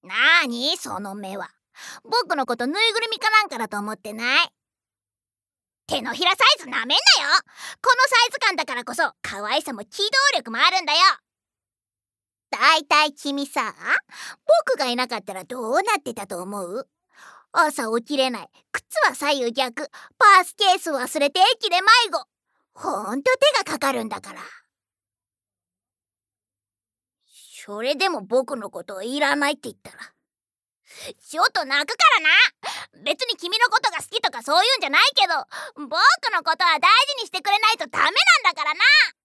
なーにその目は。僕のことぬいぐるみかなんかだと思ってない？手のひらサイズなめんなよ。このサイズ感だからこそ可愛さも機動力もあるんだよ。だいたい君さ、僕がいなかったらどうなってたと思う？朝起きれない、靴は左右逆、パースケース忘れて駅で迷子。ほんと手がかかるんだから。それでも僕のことをいらないって言ったらちょっと泣くからな。別に君のことが好きとかそういうんじゃないけど、僕のことは大事にしてくれないとダメなんだからな。